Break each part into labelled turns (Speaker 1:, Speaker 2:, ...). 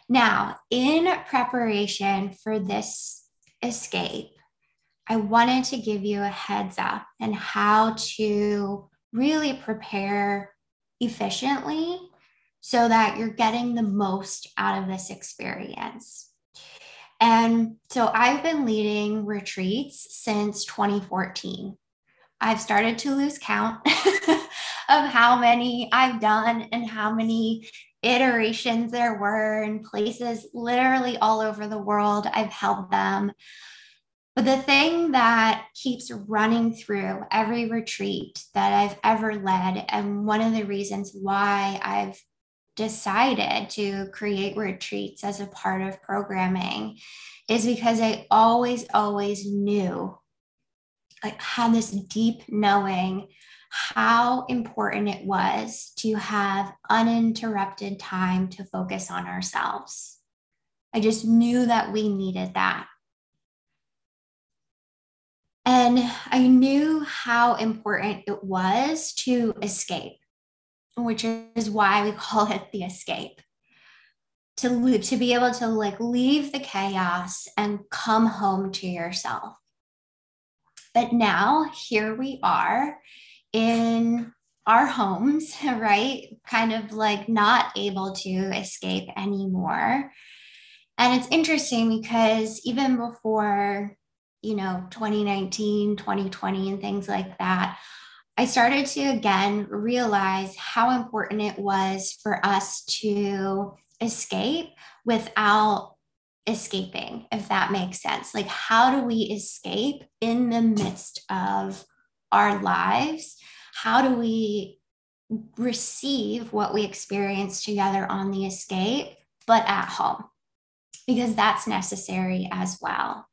Speaker 1: Now, in preparation for this escape, I wanted to give you a heads up and how to really prepare efficiently so that you're getting the most out of this experience. And so I've been leading retreats since 2014. I've started to lose count of how many I've done and how many iterations there were in places literally all over the world. I've held them. But the thing that keeps running through every retreat that I've ever led, and one of the reasons why I've decided to create retreats as a part of programming, is because I always knew, like, had this deep knowing how important it was to have uninterrupted time to focus on ourselves. I just knew that we needed that. And I knew how important it was to escape, which is why we call it the escape. To be able to like leave the chaos and come home to yourself. But now here we are in our homes, right? Kind of like not able to escape anymore. And it's interesting because even before, 2019, 2020, and things like that, I started to again realize how important it was for us to escape without escaping, if that makes sense. Like, how do we escape in the midst of our lives? How do we receive what we experience together on the escape, but at home? Because that's necessary as well.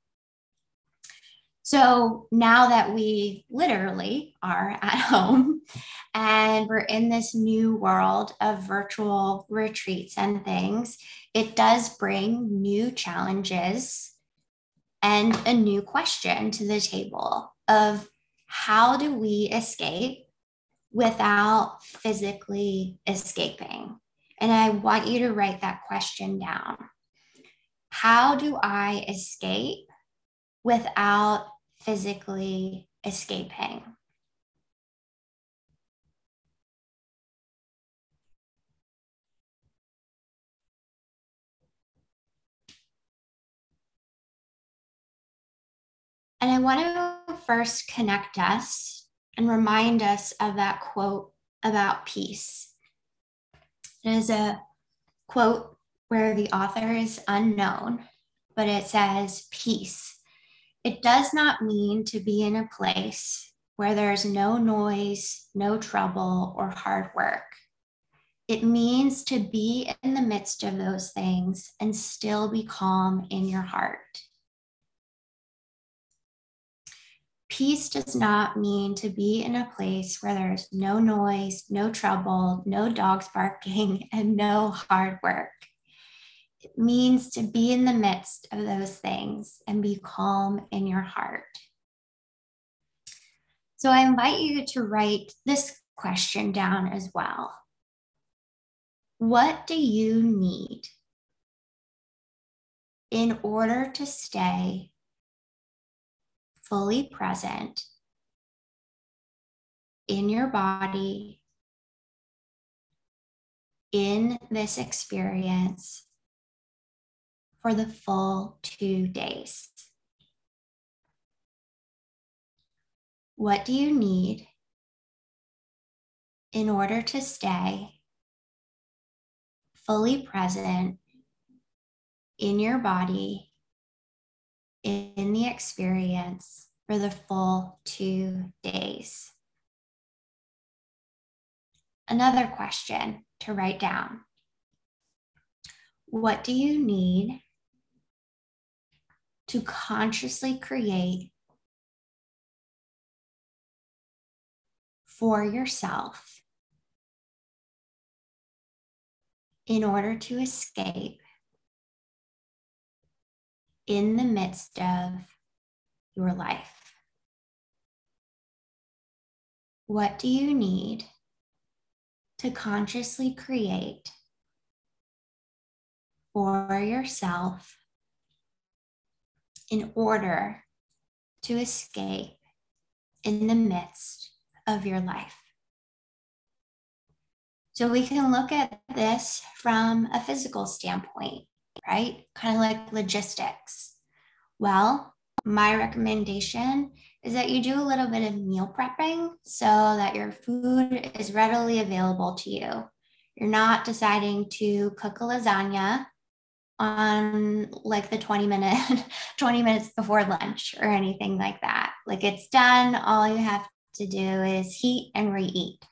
Speaker 1: So now that we literally are at home and we're in this new world of virtual retreats and things, it does bring new challenges and a new question to the table of how do we escape without physically escaping? And I want you to write that question down. How do I escape without physically escaping? And I want to first connect us and remind us of that quote about peace. It is a quote where the author is unknown, but it says, peace. It does not mean to be in a place where there's no noise, no trouble, or hard work. It means to be in the midst of those things and still be calm in your heart. Peace does not mean to be in a place where there's no noise, no trouble, no dogs barking, and no hard work. It means to be in the midst of those things and be calm in your heart. So I invite you to write this question down as well. What do you need in order to stay fully present in your body, in this experience for the full 2 days? What do you need in order to stay fully present in your body, in the experience for the full 2 days? Another question to write down. What do you need to consciously create for yourself in order to escape in the midst of your life? What do you need to consciously create for yourself in order to escape in the midst of your life. So we can look at this from a physical standpoint, right? Kind of like logistics. Well, my recommendation is that you do a little bit of meal prepping so that your food is readily available to you. You're not deciding to cook a lasagna on like the 20 minutes before lunch or anything like that. Like it's done. All you have to do is heat and reheat.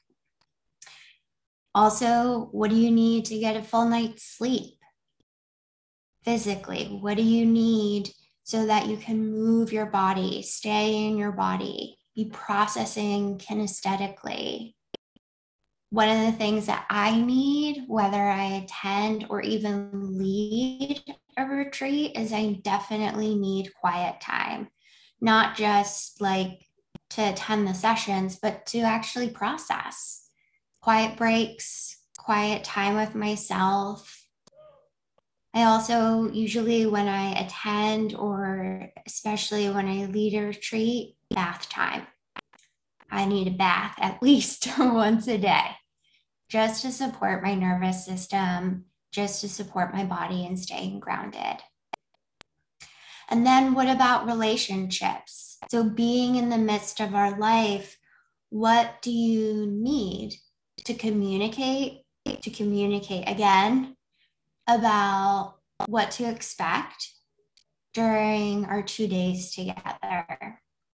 Speaker 1: Also, what do you need to get a full night's sleep? Physically, what do you need so that you can move your body, stay in your body, be processing kinesthetically? One of the things that I need, whether I attend or even lead a retreat, is I definitely need quiet time, not just like to attend the sessions, but to actually process. Quiet breaks, quiet time with myself. I also usually, when I attend or especially when I lead a retreat, bath time. I need a bath at least once a day just to support my nervous system, just to support my body and staying grounded. And then what about relationships? So being in the midst of our life, what do you need to communicate again about what to expect during our 2 days together?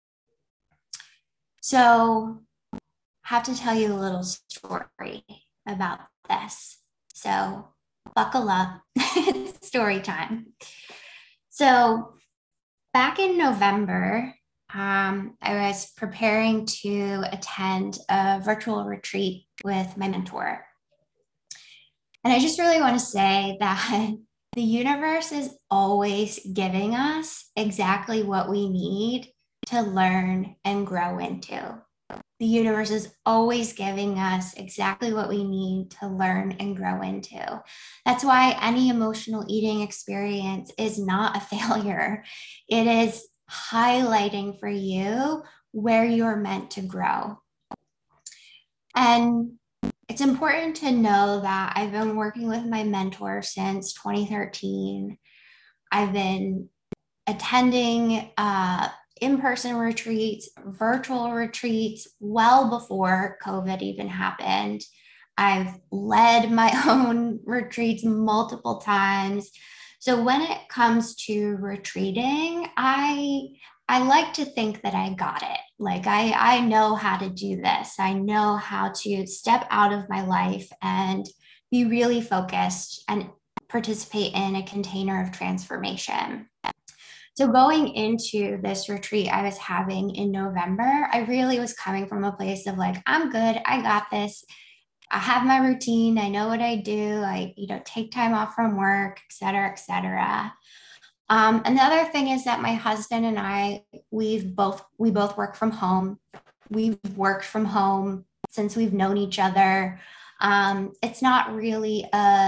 Speaker 1: So I have to tell you a little story about this. So buckle up, it's story time. So back in November, I was preparing to attend a virtual retreat with my mentor. And I just really want to say that the universe is always giving us exactly what we need to learn and grow into. The universe is always giving us exactly what we need to learn and grow into. That's why any emotional eating experience is not a failure. It is highlighting for you where you're meant to grow. And it's important to know that I've been working with my mentor since 2013. I've been attending in-person retreats, virtual retreats, well before COVID even happened. I've led my own retreats multiple times. So when it comes to retreating, I like to think that I got it. Like I know how to do this. I know how to step out of my life and be really focused and participate in a container of transformation. So going into this retreat I was having in November, I really was coming from a place of like, I'm good, I got this. I have my routine. I know what I do. I, take time off from work, et cetera, et cetera. And the other thing is that my husband and I, we both work from home. We've worked from home since we've known each other. It's not really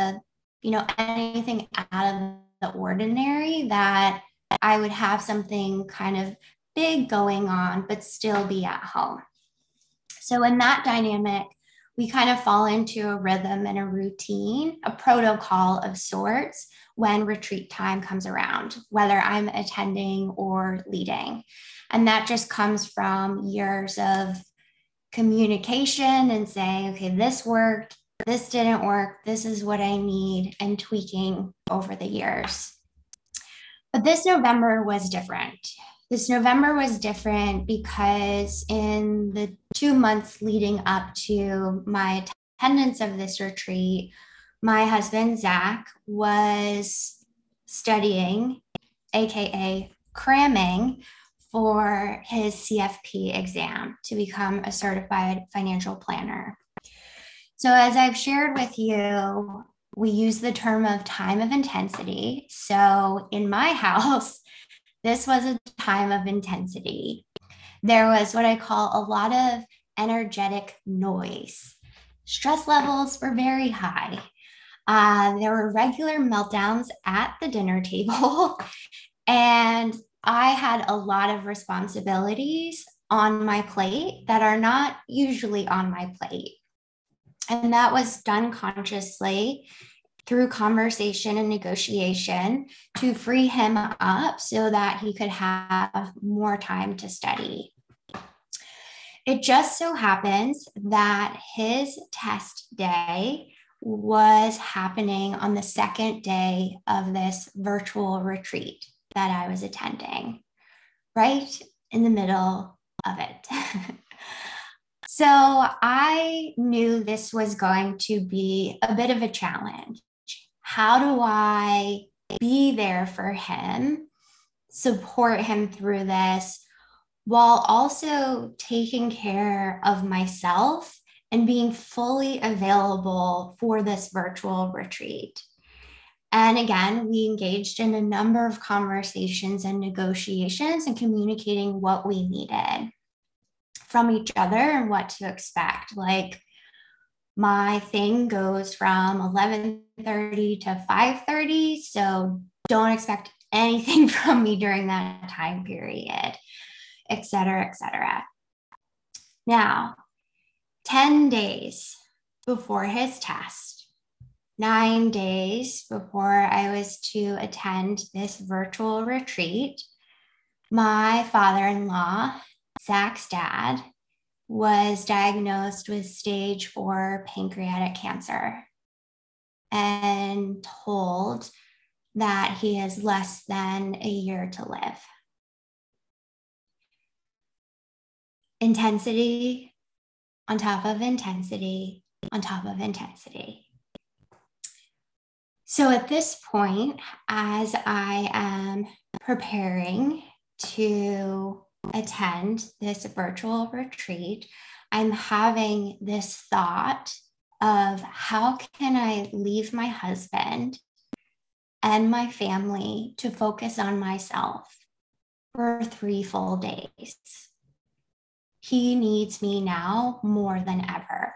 Speaker 1: anything out of the ordinary that I would have something kind of big going on, but still be at home. So in that dynamic, we kind of fall into a rhythm and a routine, a protocol of sorts when retreat time comes around, whether I'm attending or leading. And that just comes from years of communication and saying, okay, this worked, this didn't work, this is what I need, and tweaking over the years. But this November was different. This November was different because in the 2 months leading up to my attendance of this retreat, my husband, Zach, was studying, AKA cramming, for his CFP exam to become a certified financial planner. So as I've shared with you, we use the term of time of intensity. So in my house, this was a time of intensity. There was what I call a lot of energetic noise. Stress levels were very high. There were regular meltdowns at the dinner table, and I had a lot of responsibilities on my plate that are not usually on my plate. And that was done consciously through conversation and negotiation to free him up so that he could have more time to study. It just so happens that his test day was happening on the second day of this virtual retreat that I was attending, right in the middle of it. So I knew this was going to be a bit of a challenge. How do I be there for him, support him through this, while also taking care of myself and being fully available for this virtual retreat? And again, we engaged in a number of conversations and negotiations and communicating what we needed from each other and what to expect. Like, my thing goes from 11:30 to 5:30, so don't expect anything from me during that time period, et cetera, et cetera. Now, 10 days before his test, 9 days before I was to attend this virtual retreat, my father-in-law, Zach's dad, was diagnosed with stage 4 pancreatic cancer and told that he has less than a year to live. Intensity on top of intensity on top of intensity. So at this point, as I am preparing to attend this virtual retreat, I'm having this thought of how can I leave my husband and my family to focus on myself for 3 full days. He needs me now more than ever.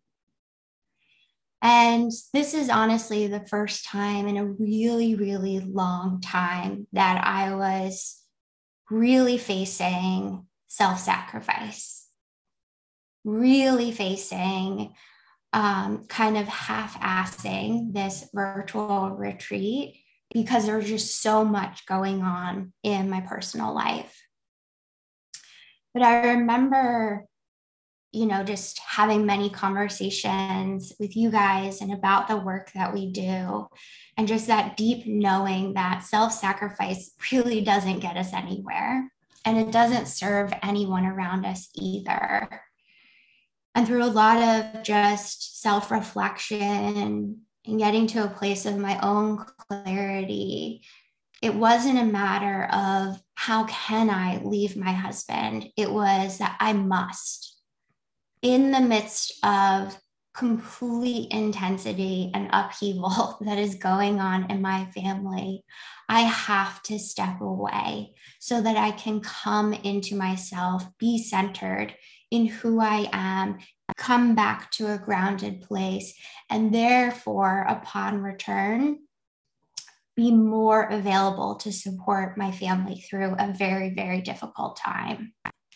Speaker 1: And this is honestly the first time in a really, really long time that I was really facing self-sacrifice, really facing kind of half-assing this virtual retreat because there's just so much going on in my personal life. But I remember, just having many conversations with you guys and about the work that we do, and just that deep knowing that self-sacrifice really doesn't get us anywhere, and it doesn't serve anyone around us either. And through a lot of just self-reflection and getting to a place of my own clarity, it wasn't a matter of how can I leave my husband? It was that I must. In the midst of complete intensity and upheaval that is going on in my family, I have to step away so that I can come into myself, be centered in who I am, come back to a grounded place, and therefore, upon return, be more available to support my family through a very, very difficult time.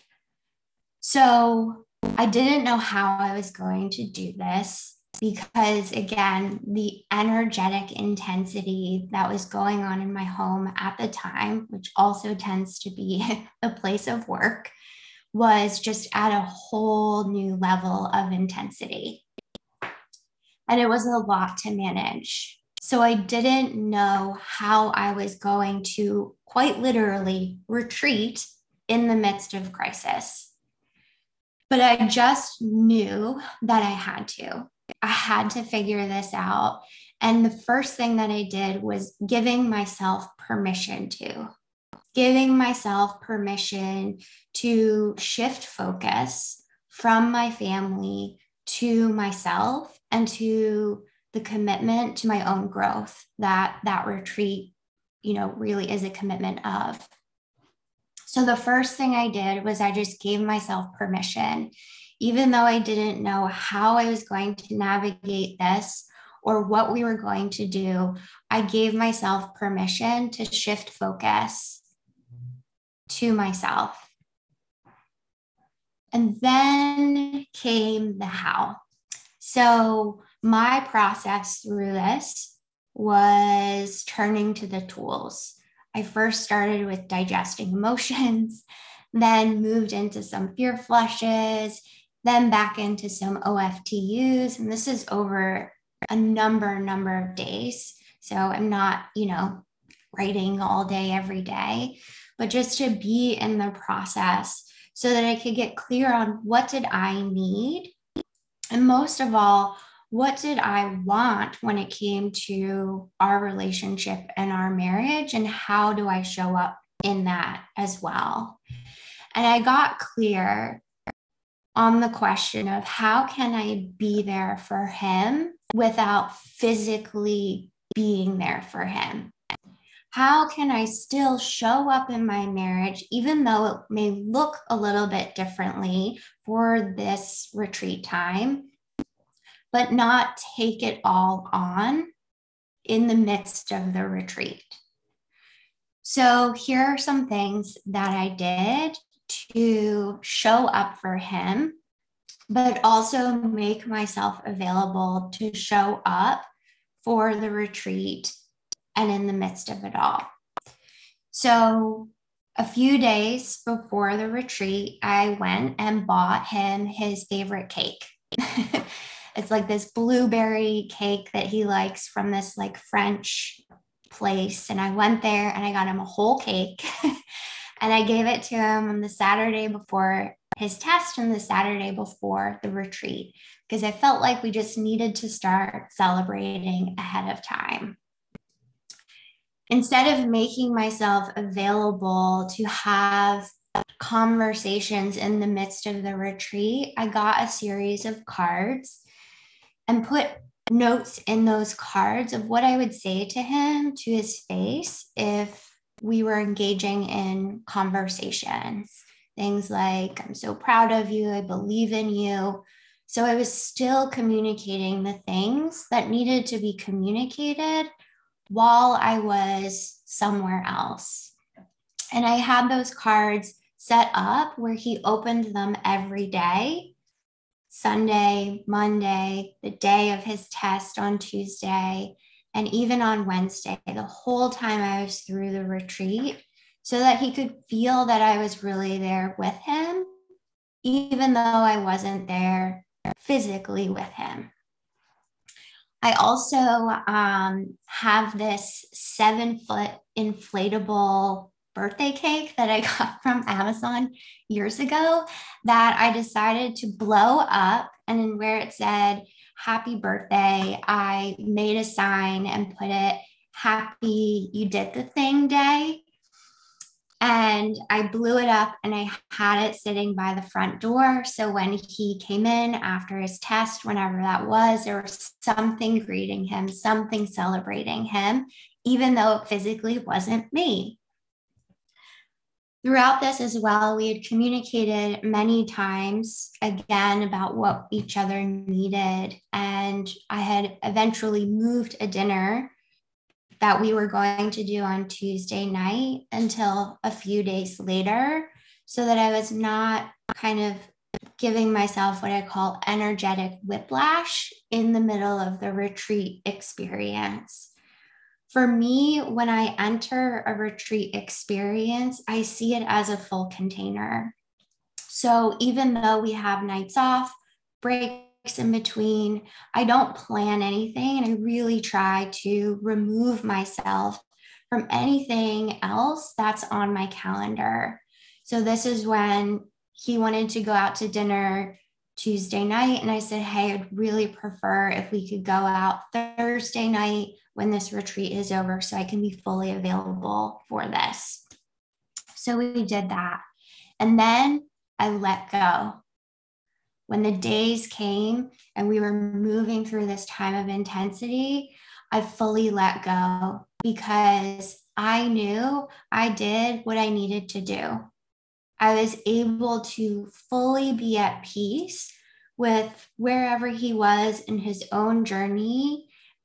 Speaker 1: So I didn't know how I was going to do this because, again, the energetic intensity that was going on in my home at the time, which also tends to be a place of work, was just at a whole new level of intensity. And it was a lot to manage. So I didn't know how I was going to quite literally retreat in the midst of crisis. But I just knew that I had to. I had to figure this out. And the first thing that I did was giving myself permission to shift focus from my family to myself and to the commitment to my own growth that retreat, really is a commitment of. So the first thing I did was I just gave myself permission, even though I didn't know how I was going to navigate this or what we were going to do, I gave myself permission to shift focus to myself. And then came the how. So my process through this was turning to the tools. I first started with digesting emotions, then moved into some fear flushes, then back into some OFTUs. And this is over a number of days. So I'm not, writing all day, every day, but just to be in the process so that I could get clear on what did I need? And most of all, what did I want when it came to our relationship and our marriage? And how do I show up in that as well? And I got clear on the question of how can I be there for him without physically being there for him? How can I still show up in my marriage, even though it may look a little bit differently for this retreat time, but not take it all on in the midst of the retreat? So here are some things that I did to show up for him, but also make myself available to show up for the retreat and in the midst of it all. So a few days before the retreat, I went and bought him his favorite cake. It's like this blueberry cake that he likes from this like French place. And I went there and I got him a whole cake and I gave it to him on the Saturday before his test and the Saturday before the retreat, because I felt like we just needed to start celebrating ahead of time. Instead of making myself available to have conversations in the midst of the retreat, I got a series of cards and put notes in those cards of what I would say to him to his face if we were engaging in conversations. Things like, I'm so proud of you, I believe in you. So I was still communicating the things that needed to be communicated while I was somewhere else. And I had those cards set up where he opened them every day, Sunday, Monday, the day of his test on Tuesday, and even on Wednesday, the whole time I was through the retreat, so that he could feel that I was really there with him, even though I wasn't there physically with him. I also have this 7-foot inflatable birthday cake that I got from Amazon years ago that I decided to blow up. And where it said, "Happy birthday," I made a sign and put it, "Happy You Did the Thing Day." And I blew it up and I had it sitting by the front door. So when he came in after his test, whenever that was, there was something greeting him, something celebrating him, even though it physically wasn't me. Throughout this as well, we had communicated many times again about what each other needed. And I had eventually moved a dinner that we were going to do on Tuesday night until a few days later, so that I was not kind of giving myself what I call energetic whiplash in the middle of the retreat experience. For me, when I enter a retreat experience, I see it as a full container. So even though we have nights off, breaks in between, I don't plan anything, and I really try to remove myself from anything else that's on my calendar. So this is when he wanted to go out to dinner Tuesday night, and I said, "Hey, I'd really prefer if we could go out Thursday night when this retreat is over so I can be fully available for this." So we did that. And then I let go. When the days came and we were moving through this time of intensity, I fully let go because I knew I did what I needed to do. I was able to fully be at peace with wherever he was in his own journey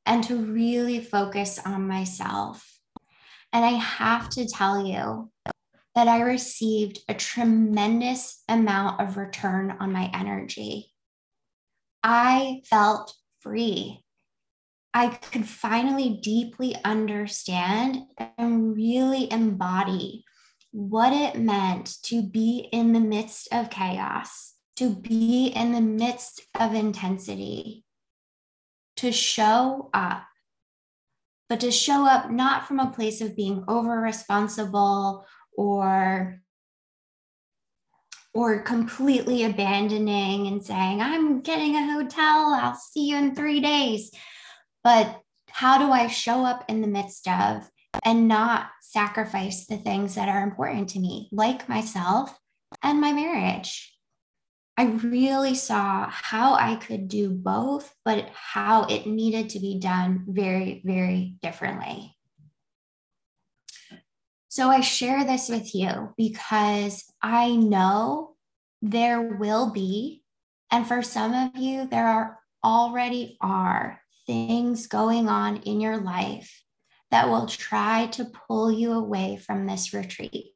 Speaker 1: and to really focus on myself. And I have to tell you that I received a tremendous amount of return on my energy. I felt free. I could finally deeply understand and really embody what it meant to be in the midst of chaos, to be in the midst of intensity, to show up, but to show up not from a place of being over responsible or completely abandoning and saying, I'm getting a hotel, I'll see you in 3 days. But how do I show up in the midst of and not sacrifice the things that are important to me, like myself and my marriage? I really saw how I could do both, but how it needed to be done very, very differently. So I share this with you because I know there will be, and for some of you, there already are things going on in your life that will try to pull you away from this retreat.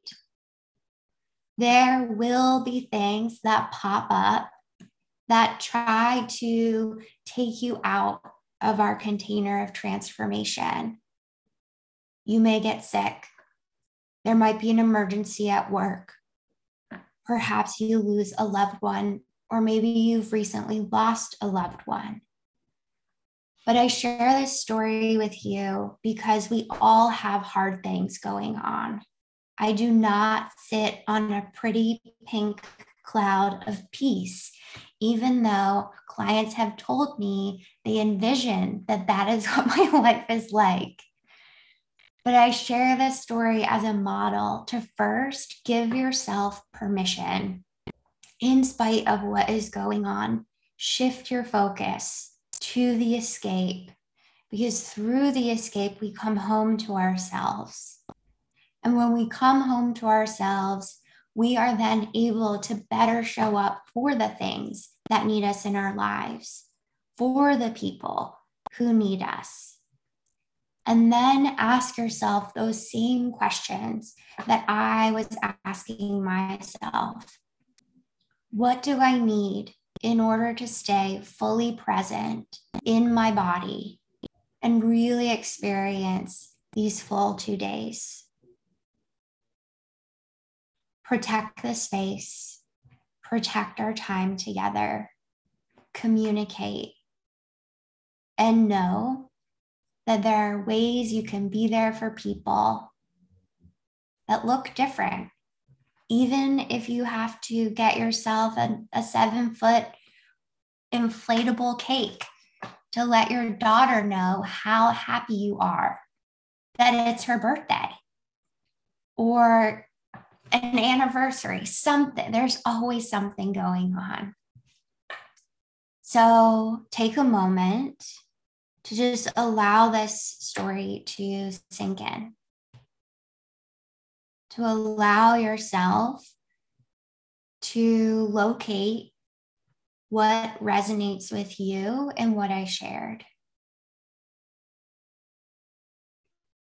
Speaker 1: There will be things that pop up that try to take you out of our container of transformation. You may get sick. There might be an emergency at work. Perhaps you lose a loved one, or maybe you've recently lost a loved one. But I share this story with you because we all have hard things going on. I do not sit on a pretty pink cloud of peace, even though clients have told me they envision that that is what my life is like. But I share this story as a model to first give yourself permission, in spite of what is going on. Shift your focus to the escape, because through the escape, we come home to ourselves. And when we come home to ourselves, we are then able to better show up for the things that need us in our lives, for the people who need us. And then ask yourself those same questions that I was asking myself. What do I need in order to stay fully present in my body and really experience these full 2 days? Protect the space, protect our time together, communicate, and know that there are ways you can be there for people that look different. Even if you have to get yourself a 7-foot inflatable cake to let your daughter know how happy you are that it's her birthday, or an anniversary, something. There's always something going on. So take a moment to just allow this story to sink in, to allow yourself to locate what resonates with you and what I shared.